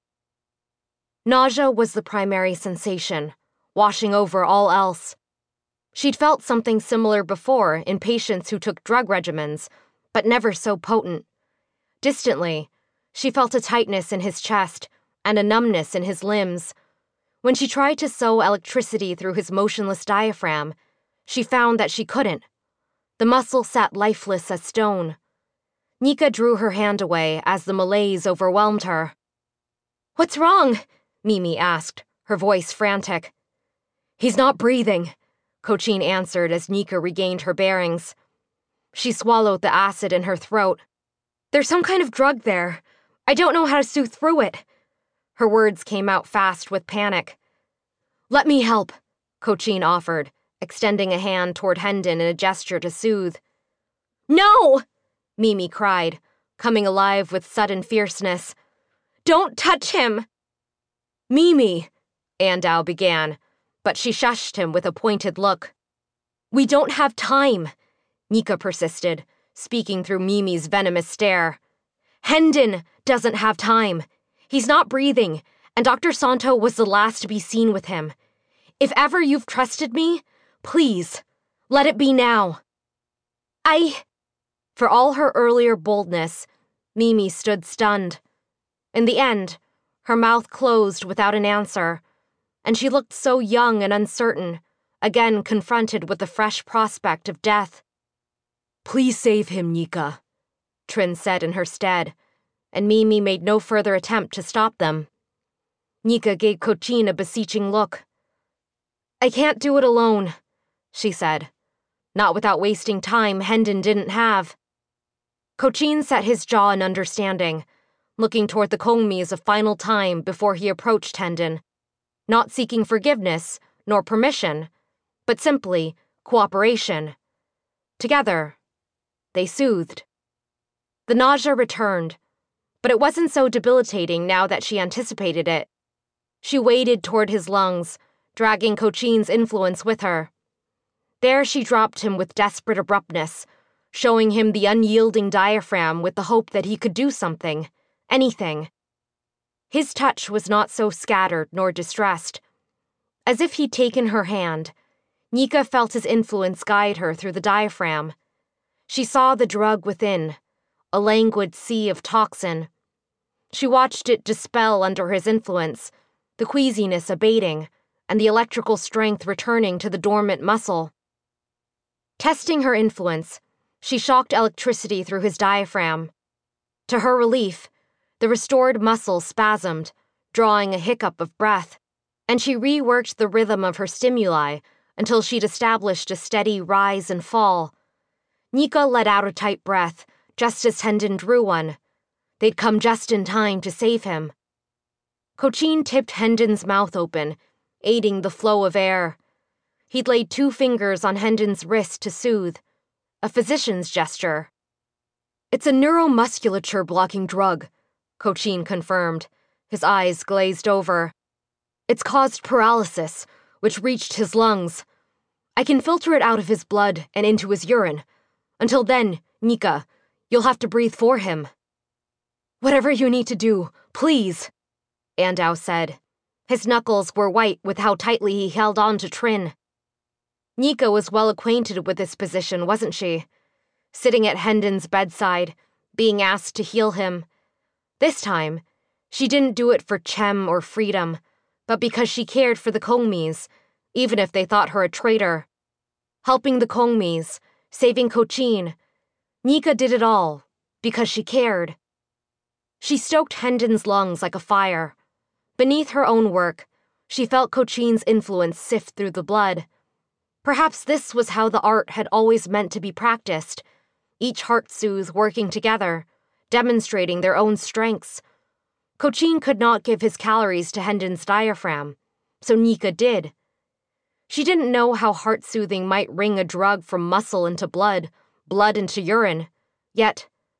Nausea was the primary sensation, washing over all else. She'd felt something similar before in patients who took drug regimens, but never so potent. Distantly, she felt a tightness in his chest and a numbness in his limbs. When she tried to sew electricity through his motionless diaphragm, she found that she couldn't. The muscle sat lifeless as stone. Nika drew her hand away as the malaise overwhelmed her. "What's wrong?" Mimi asked, her voice frantic. "He's not breathing," Cochin answered as Nika regained her bearings. She swallowed the acid in her throat. "There's some kind of drug there. I don't know how to sew through it." Her words came out fast with panic. "Let me help," Cochin offered, extending a hand toward Hendon in a gesture to soothe. "No!" Mimi cried, coming alive with sudden fierceness. "Don't touch him!" "Mimi," Andau began, but she shushed him with a pointed look. "We don't have time," Nika persisted, speaking through Mimi's venomous stare. "Hendon doesn't have time. He's not breathing, and Doctor Santo was the last to be seen with him. If ever you've trusted me, please, let it be now." I... For all her earlier boldness, Mimi stood stunned. In the end, her mouth closed without an answer, and she looked so young and uncertain, again confronted with the fresh prospect of death. "Please save him, Nika," Trin said in her stead, and Mimi made no further attempt to stop them. Nika gave Cochin a beseeching look. "I can't do it alone," she said, not without wasting time Hendon didn't have. Cochin set his jaw in understanding, looking toward the Kongmis a final time before he approached Hendon, not seeking forgiveness nor permission, but simply cooperation. Together, they soothed. The nausea returned, but it wasn't so debilitating now that she anticipated it. She waded toward his lungs, dragging Cochin's influence with her. There she dropped him with desperate abruptness, showing him the unyielding diaphragm with the hope that he could do something, anything. His touch was not so scattered nor distressed. As if he'd taken her hand, Nika felt his influence guide her through the diaphragm. She saw the drug within, a languid sea of toxin. She watched it dispel under his influence, the queasiness abating, and the electrical strength returning to the dormant muscle. Testing her influence, she shocked electricity through his diaphragm. To her relief, the restored muscle spasmed, drawing a hiccup of breath, and she reworked the rhythm of her stimuli until she'd established a steady rise and fall. Nika let out a tight breath, just as Hendon drew one. They'd come just in time to save him. Cochin tipped Hendon's mouth open, aiding the flow of air. He'd laid two fingers on Hendon's wrist to soothe, a physician's gesture. "It's a neuromusculature-blocking drug," Cochin confirmed, his eyes glazed over. "It's caused paralysis, which reached his lungs. I can filter it out of his blood and into his urine. Until then, Nika, you'll have to breathe for him." "Whatever you need to do, please," Andau said. His knuckles were white with how tightly he held on to Trin. Nika was well acquainted with this position, wasn't she? Sitting at Hendon's bedside, being asked to heal him. This time, she didn't do it for Chem or freedom, but because she cared for the Kongmis, even if they thought her a traitor. Helping the Kongmis, saving Cochin. Nika did it all, because she cared. She stoked Hendon's lungs like a fire. Beneath her own work, she felt Cochin's influence sift through the blood. Perhaps this was how the art had always meant to be practiced, each heart soothe working together, demonstrating their own strengths. Cochin could not give his calories to Hendon's diaphragm, so Nika did. She didn't know how heart-soothing might wring a drug from muscle into blood, blood into urine, yet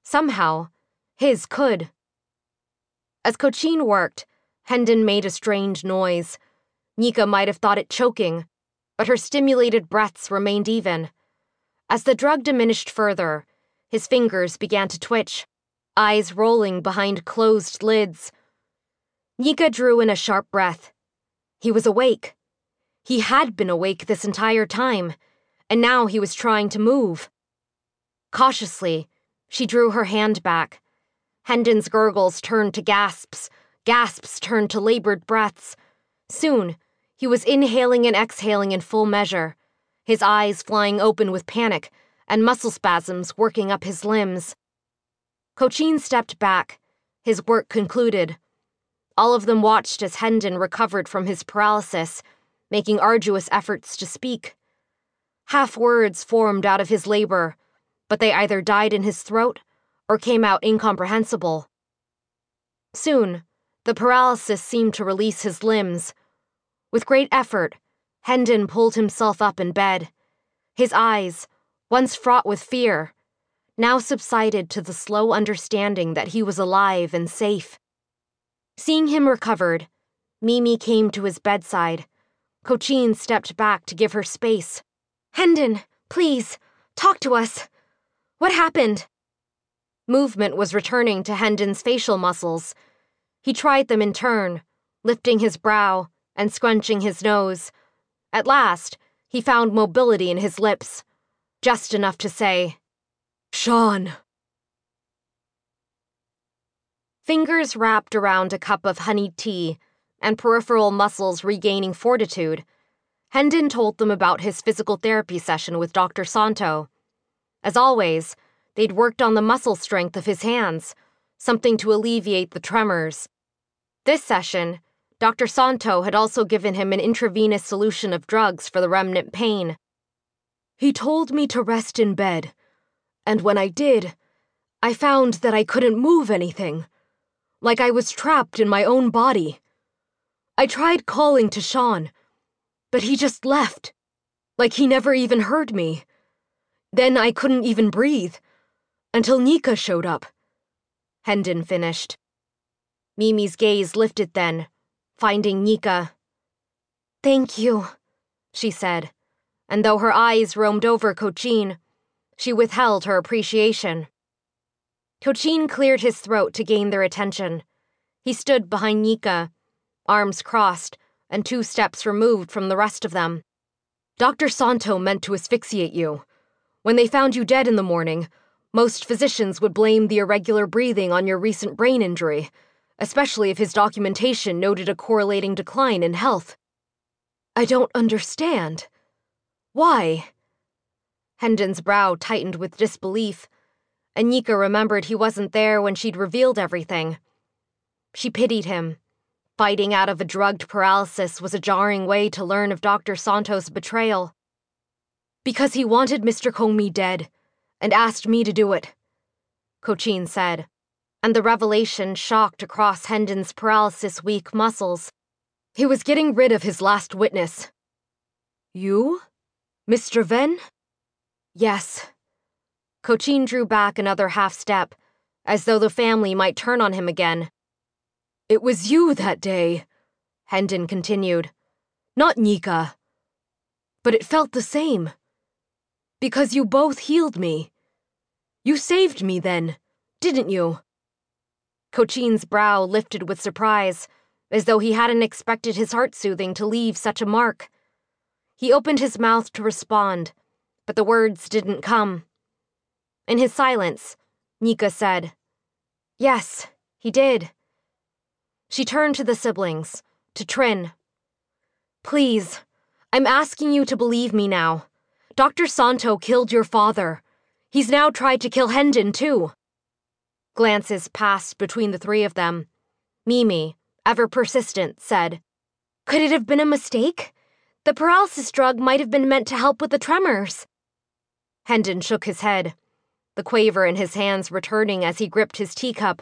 Somehow, his could. As Cochin worked, Hendon made a strange noise. Nika might have thought it choking, but her stimulated breaths remained even. As the drug diminished further, his fingers began to twitch, eyes rolling behind closed lids. Nika drew in a sharp breath. He was awake. He had been awake this entire time, and now he was trying to move. Cautiously, she drew her hand back. Hendon's gurgles turned to gasps, gasps turned to labored breaths. Soon, he was inhaling and exhaling in full measure, his eyes flying open with panic and muscle spasms working up his limbs. Cochin stepped back, his work concluded. All of them watched as Hendon recovered from his paralysis, making arduous efforts to speak. Half words formed out of his labor, but they either died in his throat or came out incomprehensible. Soon, the paralysis seemed to release his limbs. With great effort, Hendon pulled himself up in bed. His eyes, once fraught with fear, now subsided to the slow understanding that he was alive and safe. Seeing him recovered, Mimi came to his bedside. Cochin stepped back to give her space. "Hendon, please, talk to us. What happened?" Movement was returning to Hendon's facial muscles. He tried them in turn, lifting his brow and scrunching his nose. At last, he found mobility in his lips, just enough to say, "Sean." Fingers wrapped around a cup of honeyed tea and peripheral muscles regaining fortitude, Hendon told them about his physical therapy session with Doctor Santo. As always, they'd worked on the muscle strength of his hands, something to alleviate the tremors. This session, Doctor Santo had also given him an intravenous solution of drugs for the remnant pain. "He told me to rest in bed, and when I did, I found that I couldn't move anything, like I was trapped in my own body. I tried calling to Sean, but he just left, like he never even heard me. Then I couldn't even breathe, until Nika showed up," Hendon finished. Mimi's gaze lifted then, finding Nika. "Thank you," she said, and though her eyes roamed over Cochin, she withheld her appreciation. Cochin cleared his throat to gain their attention. He stood behind Nika, arms crossed and two steps removed from the rest of them. "Doctor Santo meant to asphyxiate you. When they found you dead in the morning, most physicians would blame the irregular breathing on your recent brain injury, especially if his documentation noted a correlating decline in health." "I don't understand. Why?" Hendon's brow tightened with disbelief, and Nika remembered he wasn't there when she'd revealed everything. She pitied him. Fighting out of a drugged paralysis was a jarring way to learn of Doctor Santo's betrayal. "Because he wanted Mister Kongmi dead, and asked me to do it," Cochin said, and the revelation shocked across Hendon's paralysis-weak muscles. "He was getting rid of his last witness." "You? Mister Ven?" "Yes." Cochin drew back another half step, as though the family might turn on him again. "It was you that day," Hendon continued. "Not Nika. But it felt the same. Because you both healed me. You saved me then, didn't you?" Cochin's brow lifted with surprise, as though he hadn't expected his heart-soothing to leave such a mark. He opened his mouth to respond, but the words didn't come. In his silence, Nika said, "Yes, he did." She turned to the siblings, to Trin. "Please, I'm asking you to believe me now. Doctor Santo killed your father. He's now tried to kill Hendon, too." Glances passed between the three of them. Mimi, ever persistent, said, "Could it have been a mistake? The paralysis drug might have been meant to help with the tremors." Hendon shook his head, the quaver in his hands returning as he gripped his teacup.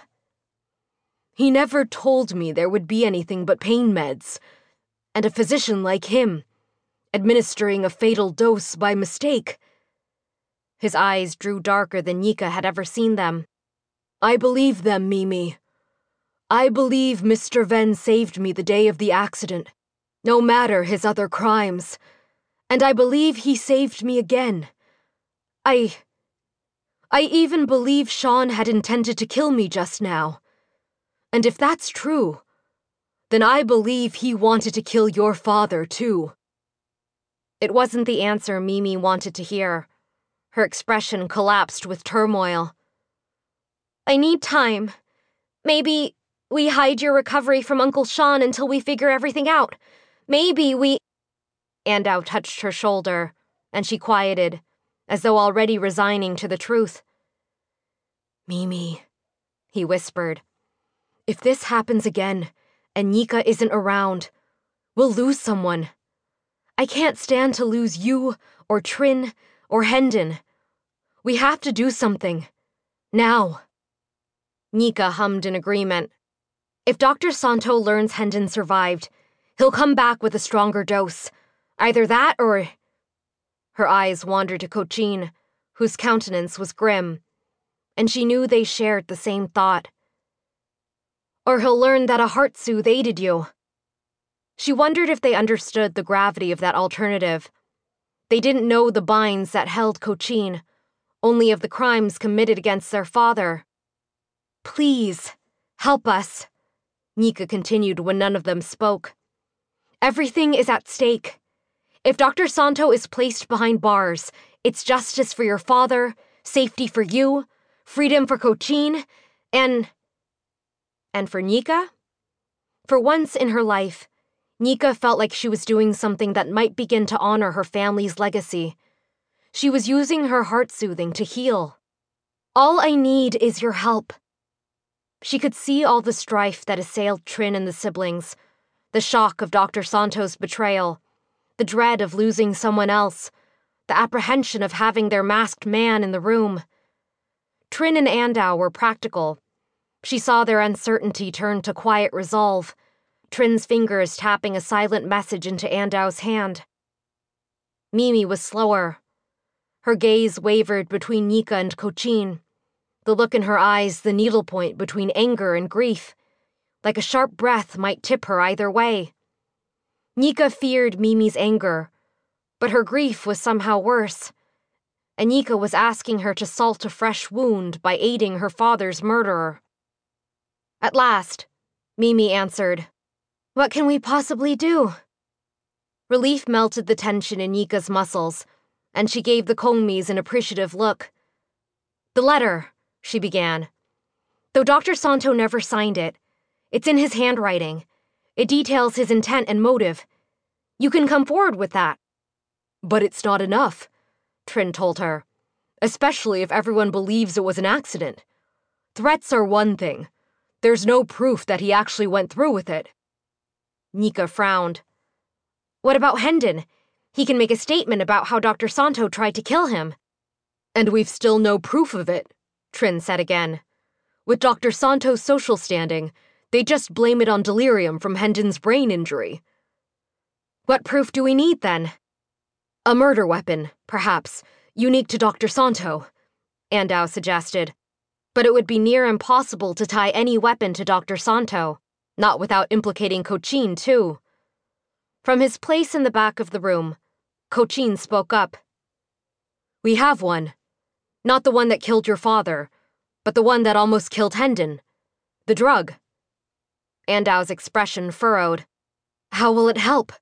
"He never told me there would be anything but pain meds, and a physician like him, administering a fatal dose by mistake." His eyes drew darker than Nika had ever seen them. I believe them, Mimi. I believe Mister Venn saved me the day of the accident, no matter his other crimes. And I believe he saved me again. I... I even believe Sean had intended to kill me just now. And if that's true, then I believe he wanted to kill your father, too. It wasn't the answer Mimi wanted to hear. Her expression collapsed with turmoil. I need time. Maybe we hide your recovery from Uncle Sean until we figure everything out. Maybe we... Andau touched her shoulder, and she quieted, as though already resigning to the truth. Mimi, he whispered, if this happens again, and Nika isn't around, we'll lose someone. I can't stand to lose you, or Trin, or Hendon. We have to do something. Now. Nika hummed in agreement. If Doctor Santo learns Hendon survived, he'll come back with a stronger dose. Either that or... Her eyes wandered to Cochin, whose countenance was grim, and she knew they shared the same thought. Or he'll learn that a heart soothe aided you. She wondered if they understood the gravity of that alternative. They didn't know the binds that held Cochin, only of the crimes committed against their father. Please, help us, Nika continued when none of them spoke. Everything is at stake. If Doctor Santo is placed behind bars, it's justice for your father, safety for you, freedom for Cochin, and... And for Nika? For once in her life, Nika felt like she was doing something that might begin to honor her family's legacy. She was using her heart-soothing to heal. All I need is your help. She could see all the strife that assailed Trin and the siblings, the shock of Doctor Santo's betrayal, the dread of losing someone else, the apprehension of having their masked man in the room. Trin and Andau were practical. She saw their uncertainty turn to quiet resolve, Trin's fingers tapping a silent message into Andau's hand. Mimi was slower. Her gaze wavered between Nika and Cochin, the look in her eyes the needlepoint between anger and grief, like a sharp breath might tip her either way. Nika feared Mimi's anger, but her grief was somehow worse, and Nika was asking her to salt a fresh wound by aiding her father's murderer. At last, Mimi answered, What can we possibly do? Relief melted the tension in Nika's muscles, and she gave the Kongmis an appreciative look. The letter, she began. Though Doctor Santo never signed it, it's in his handwriting. It details his intent and motive. You can come forward with that. But it's not enough, Trin told her, especially if everyone believes it was an accident. Threats are one thing. There's no proof that he actually went through with it. Nika frowned. What about Hendon? He can make a statement about how Doctor Santo tried to kill him. And we've still no proof of it, Trin said again. With Doctor Santo's social standing, they just blame it on delirium from Hendon's brain injury. What proof do we need, then? A murder weapon, perhaps, unique to Doctor Santo, Andau suggested. But it would be near impossible to tie any weapon to Doctor Santo, not without implicating Cochin, too. From his place in the back of the room, Cochin spoke up. We have one. Not the one that killed your father, but the one that almost killed Hendon. The drug. Andau's expression furrowed. How will it help?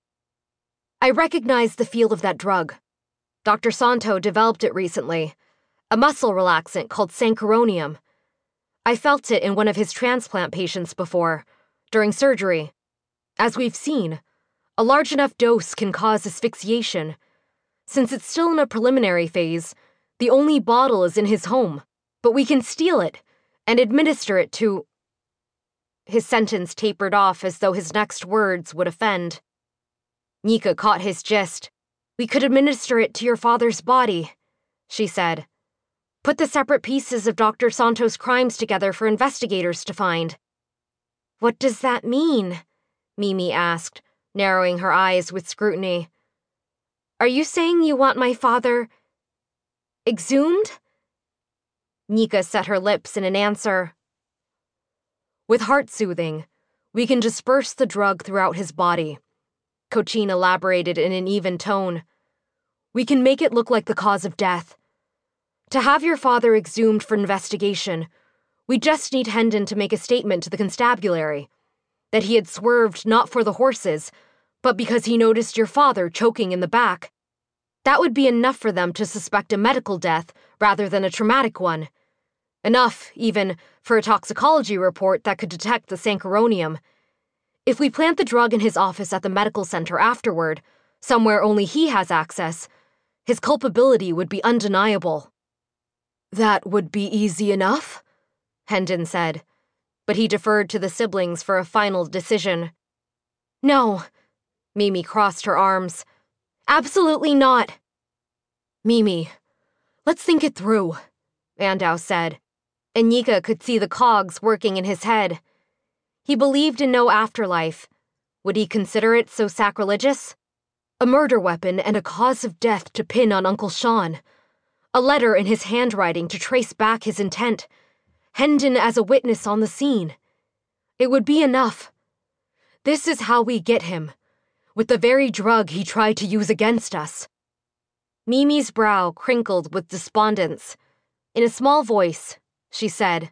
I recognize the feel of that drug. Doctor Santo developed it recently, a muscle relaxant called sancuronium. I felt it in one of his transplant patients before, during surgery. As we've seen, a large enough dose can cause asphyxiation. Since it's still in a preliminary phase, the only bottle is in his home, but we can steal it and administer it to... His sentence tapered off as though his next words would offend. Nika caught his gist. We could administer it to your father's body, she said. Put the separate pieces of Doctor Santo's crimes together for investigators to find. What does that mean? Mimi asked, narrowing her eyes with scrutiny. Are you saying you want my father... exhumed? Nika set her lips in an answer. With heart soothing, we can disperse the drug throughout his body. Cochin elaborated in an even tone. We can make it look like the cause of death. To have your father exhumed for investigation, we just need Hendon to make a statement to the constabulary that he had swerved not for the horses, but because he noticed your father choking in the back. That would be enough for them to suspect a medical death rather than a traumatic one. Enough, even, for a toxicology report that could detect the saccharonium. If we plant the drug in his office at the medical center afterward, somewhere only he has access, his culpability would be undeniable. That would be easy enough, Hendon said, but he deferred to the siblings for a final decision. No, Mimi crossed her arms. Absolutely not. Mimi, let's think it through, Andau said, and Nika could see the cogs working in his head. He believed in no afterlife. Would he consider it so sacrilegious? A murder weapon and a cause of death to pin on Uncle Sean. A letter in his handwriting to trace back his intent. Hendon as a witness on the scene. It would be enough. This is how we get him, with the very drug he tried to use against us. Mimi's brow crinkled with despondence. In a small voice, she said,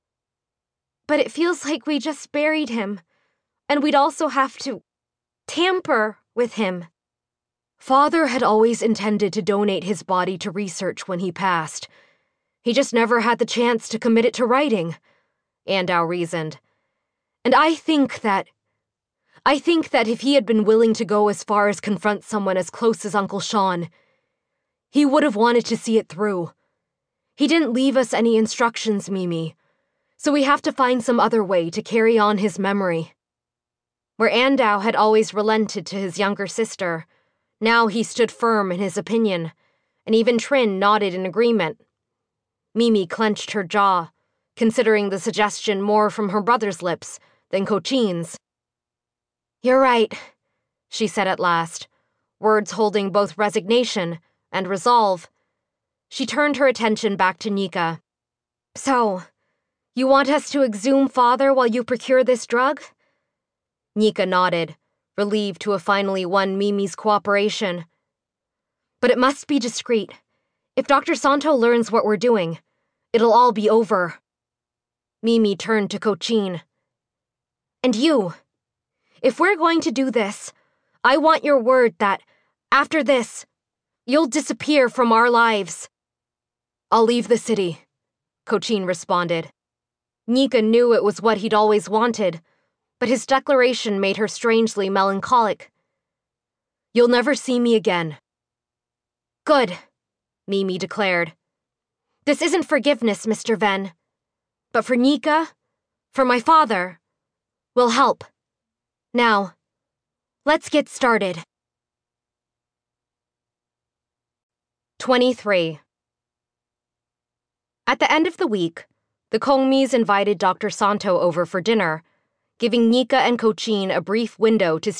But it feels like we just buried him, and we'd also have to tamper with him. Father had always intended to donate his body to research when he passed. He just never had the chance to commit it to writing, Andau reasoned. And I think that... I think that if he had been willing to go as far as confront someone as close as Uncle Sean, he would have wanted to see it through. He didn't leave us any instructions, Mimi, so we have to find some other way to carry on his memory. Where Andau had always relented to his younger sister, now he stood firm in his opinion, and even Trin nodded in agreement. Mimi clenched her jaw, considering the suggestion more from her brother's lips than Cochin's. You're right, she said at last, words holding both resignation and resolve. She turned her attention back to Nika. So, you want us to exhume Father while you procure this drug? Nika nodded, relieved to have finally won Mimi's cooperation. But it must be discreet. If Doctor Santo learns what we're doing, it'll all be over. Mimi turned to Cochin. And you, if we're going to do this, I want your word that, after this, you'll disappear from our lives. I'll leave the city, Cochin responded. Nika knew it was what he'd always wanted, but his declaration made her strangely melancholic. You'll never see me again. Good, Mimi declared. This isn't forgiveness, Mister Ven. But for Nika, for my father, we'll help. Now, let's get started. twenty-three. At the end of the week, the Kongmis invited Doctor Santo over for dinner, giving Nika and Cochin a brief window to